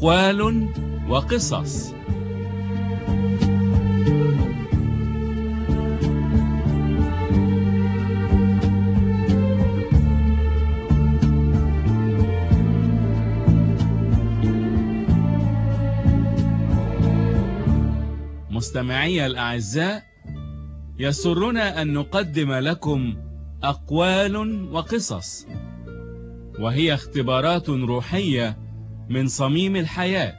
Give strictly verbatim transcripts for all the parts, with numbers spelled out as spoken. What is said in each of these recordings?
أقوال وقصص. مستمعي الأعزاء، يسرنا أن نقدم لكم أقوال وقصص، وهي اختبارات روحية من صميم الحياة.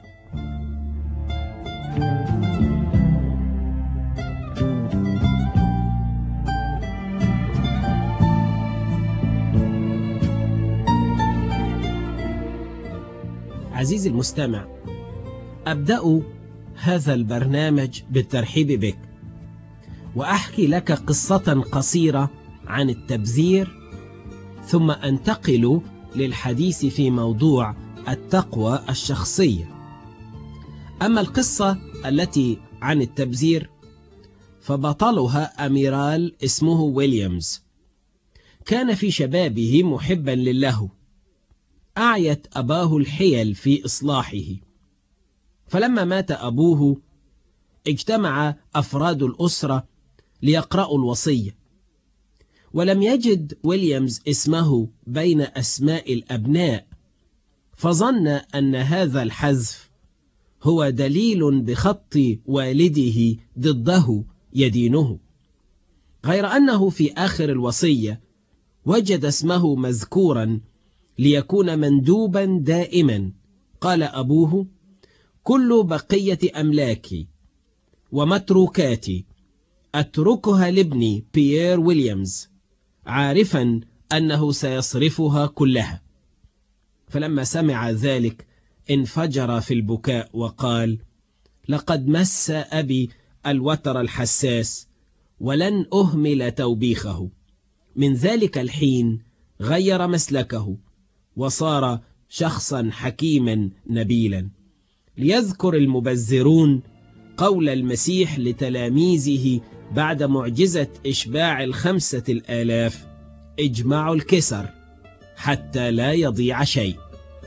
عزيزي المستمع، أبدأ هذا البرنامج بالترحيب بك، وأحكي لك قصة قصيرة عن التبذير، ثم أنتقل للحديث في موضوع التقوى الشخصية. أما القصة التي عن التبذير فبطلها أميرال اسمه ويليامز. كان في شبابه محبا للهو، أعيت أباه الحيل في إصلاحه، فلما مات أبوه اجتمع أفراد الأسرة ليقرأوا الوصية، ولم يجد ويليامز اسمه بين أسماء الأبناء، فظن أن هذا الحذف هو دليل بخط والده ضده يدينه، غير أنه في آخر الوصية وجد اسمه مذكورا ليكون مندوبا دائما. قال أبوه: كل بقية أملاكي ومتروكاتي أتركها لابني بيير ويليامز، عارفا أنه سيصرفها كلها. فلما سمع ذلك انفجر في البكاء وقال: لقد مس أبي الوتر الحساس ولن أهمل توبيخه. من ذلك الحين غير مسلكه وصار شخصا حكيما نبيلا. ليذكر المبذرون قول المسيح لتلاميذه بعد معجزة إشباع الخمسة الآلاف: اجمعوا الكسر حتى لا يضيع شيء.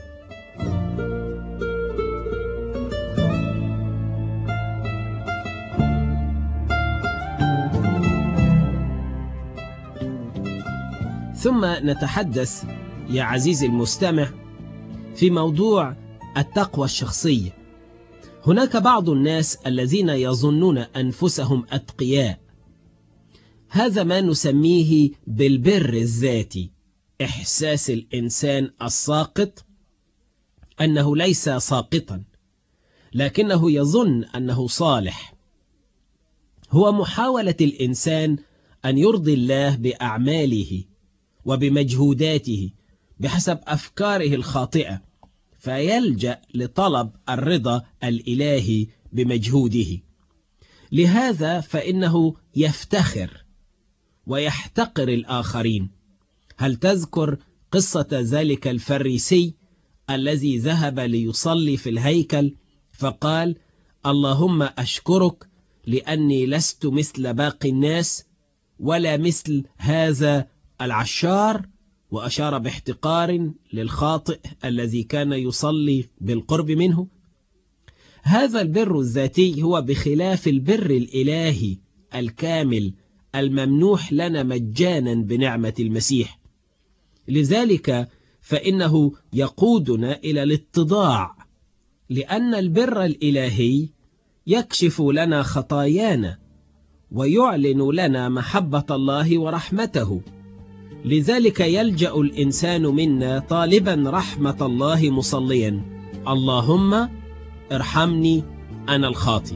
ثم نتحدث يا عزيزي المستمع في موضوع التقوى الشخصية. هناك بعض الناس الذين يظنون أنفسهم أتقياء، هذا ما نسميه بالبر الذاتي، إحساس الإنسان الساقط أنه ليس ساقطا، لكنه يظن أنه صالح. هو محاولة الإنسان أن يرضي الله بأعماله وبمجهوداته بحسب أفكاره الخاطئة، فيلجأ لطلب الرضا الإلهي بمجهوده. لهذا فإنه يفتخر ويحتقر الآخرين. هل تذكر قصة ذلك الفريسي الذي ذهب ليصلي في الهيكل فقال: اللهم أشكرك لأني لست مثل باقي الناس ولا مثل هذا العشار، وأشار باحتقار للخاطئ الذي كان يصلي بالقرب منه. هذا البر الذاتي هو بخلاف البر الإلهي الكامل الممنوح لنا مجانا بنعمة المسيح. لذلك فإنه يقودنا إلى الاتضاع، لأن البر الإلهي يكشف لنا خطايانا ويعلن لنا محبة الله ورحمته. لذلك يلجأ الإنسان منا طالبا رحمة الله مصليا: اللهم ارحمني أنا الخاطئ.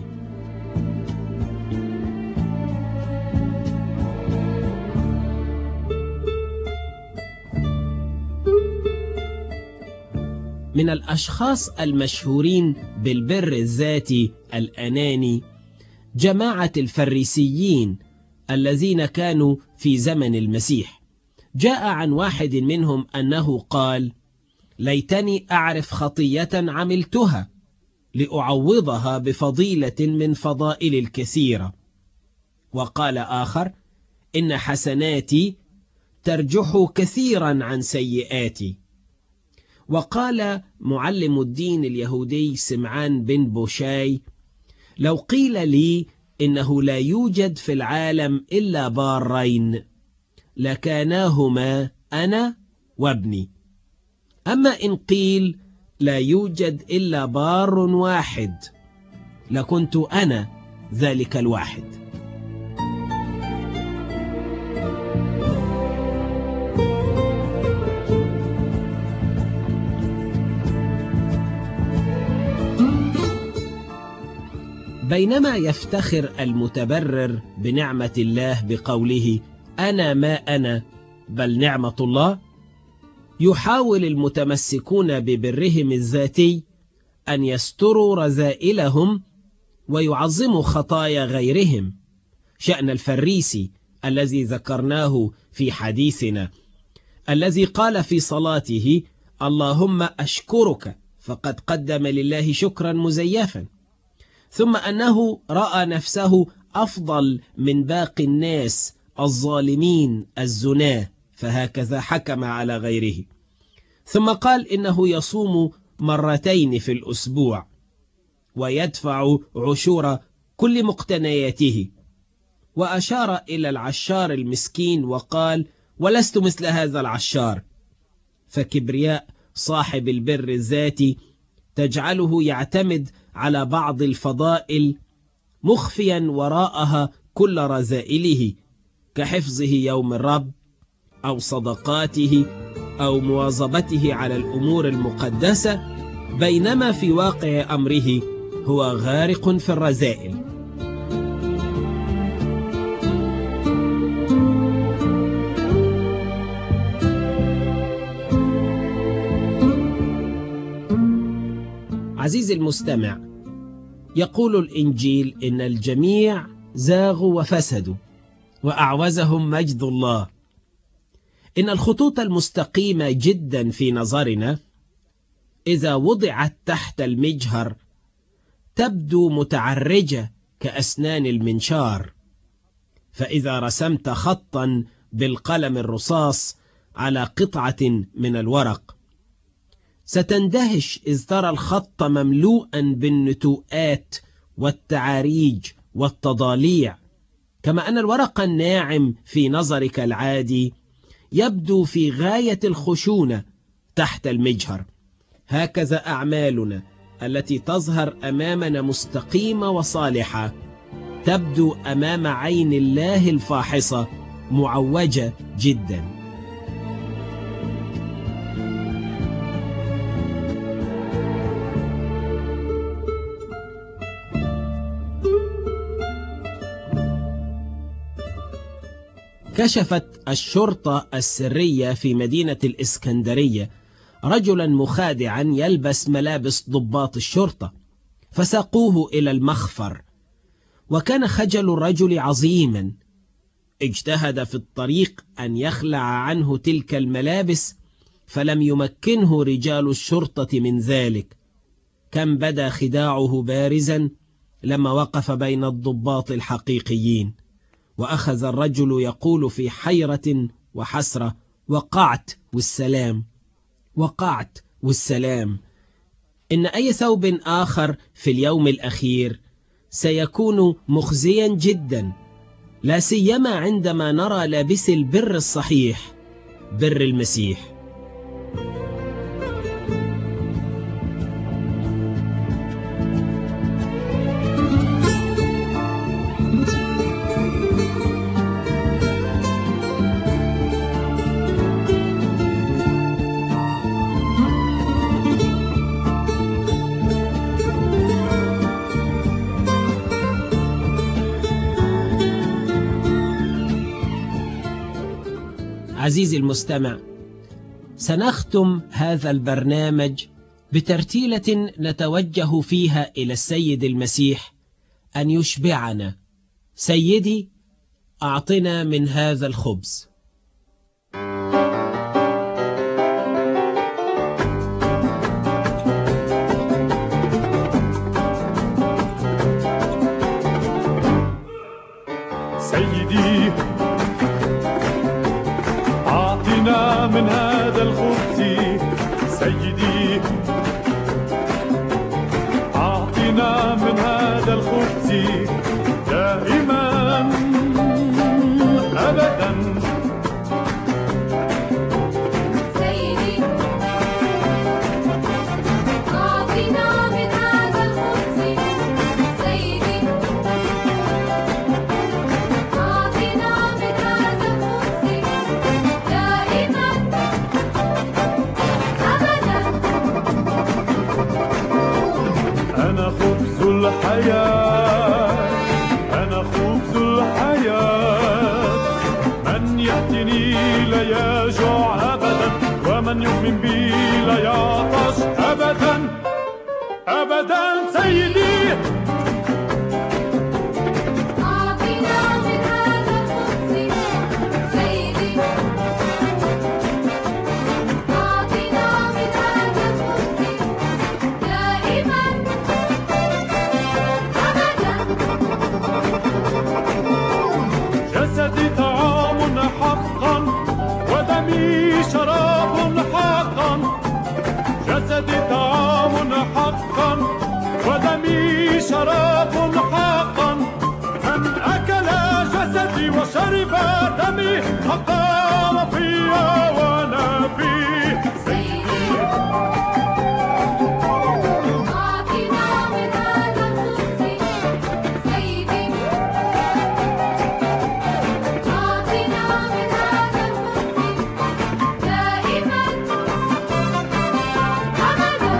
من الأشخاص المشهورين بالبر الذاتي الأناني جماعة الفريسيين الذين كانوا في زمن المسيح. جاء عن واحد منهم أنه قال: ليتني أعرف خطية عملتها لأعوضها بفضيلة من فضائل الكثيرة. وقال آخر: إن حسناتي ترجح كثيرا عن سيئاتي. وقال معلم الدين اليهودي سمعان بن بوشاي: لو قيل لي إنه لا يوجد في العالم إلا بارين لكاناهما أنا وابني، أما إن قيل لا يوجد إلا بار واحد لكنت أنا ذلك الواحد. بينما يفتخر المتبرر بنعمة الله بقوله أنا ما أنا بل نعمة الله، يحاول المتمسكون ببرهم الذاتي أن يستروا رذائلهم ويعظموا خطايا غيرهم، شأن الفريسي الذي ذكرناه في حديثنا، الذي قال في صلاته: اللهم أشكرك فقد قدم لله شكرا مزيفا، ثم أنه رأى نفسه أفضل من باقي الناس الظالمين الزناه، فهكذا حكم على غيره. ثم قال إنه يصوم مرتين في الأسبوع ويدفع عشور كل مقتنياته، وأشار إلى العشار المسكين وقال: ولست مثل هذا العشار. فكبرياء صاحب البر الذاتي تجعله يعتمد على بعض الفضائل مخفيا وراءها كل رذائله، كحفظه يوم الرب أو صدقاته أو مواظبته على الأمور المقدسة، بينما في واقع أمره هو غارق في الرذائل. عزيزي المستمع، يقول الإنجيل إن الجميع زاغوا وفسدوا وأعوزهم مجد الله. إن الخطوط المستقيمة جدا في نظرنا إذا وضعت تحت المجهر تبدو متعرجة كأسنان المنشار، فإذا رسمت خطا بالقلم الرصاص على قطعة من الورق ستندهش إذ ترى الخط مملوءا بالنتوءات والتعاريج والتضاليع، كما أن الورق الناعم في نظرك العادي يبدو في غاية الخشونة تحت المجهر. هكذا أعمالنا التي تظهر أمامنا مستقيمة وصالحة تبدو أمام عين الله الفاحصة معوجة جدا. كشفت الشرطة السرية في مدينة الإسكندرية رجلا مخادعا يلبس ملابس ضباط الشرطة، فساقوه إلى المخفر، وكان خجل الرجل عظيما. اجتهد في الطريق أن يخلع عنه تلك الملابس، فلم يمكنه رجال الشرطة من ذلك. كم بدا خداعه بارزا لما وقف بين الضباط الحقيقيين، وأخذ الرجل يقول في حيرة وحسرة: وقعت والسلام، وقعت والسلام. إن أي ثوب آخر في اليوم الأخير سيكون مخزيا جدا، لا سيما عندما نرى لابس البر الصحيح، بر المسيح. عزيزي المستمع، سنختم هذا البرنامج بترتيلة نتوجه فيها إلى السيد المسيح أن يشبعنا. سيدي، أعطنا من هذا الخبز. سيدي، أعطنا من هذا الخبز. سيدي أبدا. سيدي أعطنا من هذا الخبز. سيدي أعطنا من هذا الخبز دائما أبدا. أنا خبز الحياة، أنا خبز الحياة، من يأتيني لا يجوع أبدا، ومن يؤمن بي لا يعطش أبدا أبدا. سيدي أعطنا من هذا الخبز. سيدي أعطنا من هذا الخبز دائما أبدا. جسدي طعام حقا، ودمي شراب حقا. جسدي طعام حقا، ودمي شراب حقا. من أكل جسدي وشرب دمي حقا، وفيا وأنا فيه. سيدي أعطنا من هذا الخبز. سيدي أعطنا من هذا الخبز دائما أبدا.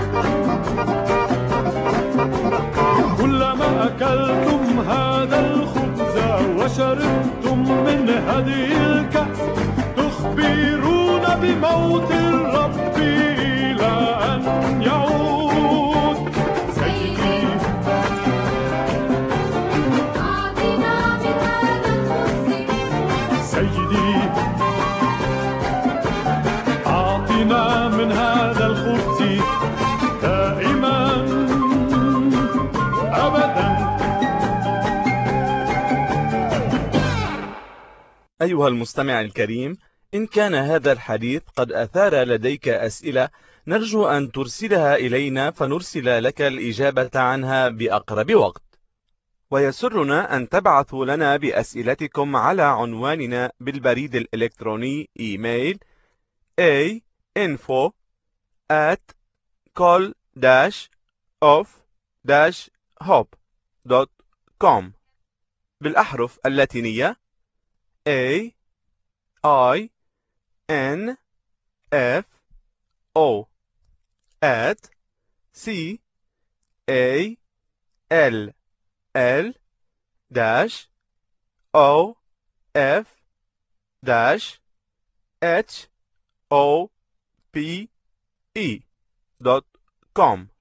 كلما أكلتم هذا الخبز وشربتم من هذه الكأس، تخبرون بموت الرب إلى أن يعود. سيدي أعطنا من هذا الخبز. سيدي أعطنا من هذا الخبز دائما أبدا. أيها المستمع الكريم، إن كان هذا الحديث قد أثار لديك أسئلة، نرجو أن ترسلها إلينا فنرسل لك الإجابة عنها بأقرب وقت. ويسرنا أن تبعثوا لنا بأسئلتكم على عنواننا بالبريد الإلكتروني إيميل a info at col dash of dash hope dot com بالأحرف اللاتينية A I N F O at C A L L dash O F dash H O P E dot com.